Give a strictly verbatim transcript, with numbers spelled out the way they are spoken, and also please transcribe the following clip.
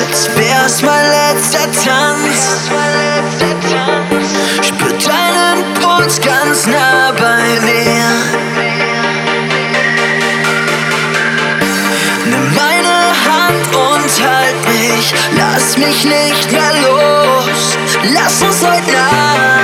als wär's mein letzter Tanz. Spür deinen Puls ganz nah bei mir. Nimm meine Hand und halt mich, lass mich nicht mehr los. Lass uns heute Nacht